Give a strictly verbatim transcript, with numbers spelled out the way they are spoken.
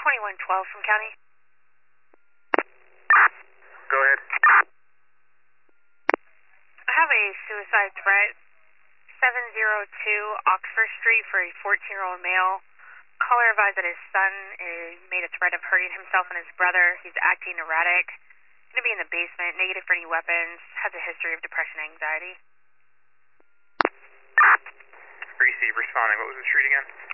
twenty-one twelve from County. Go ahead. I have a suicide threat. seven oh two Oxford Street for a fourteen-year-old male. Caller advised that his son is made a threat of hurting himself and his brother. He's acting erratic. Going to be in the basement, negative for any weapons. Has a history of depression and anxiety. Receive responding. What was the street again?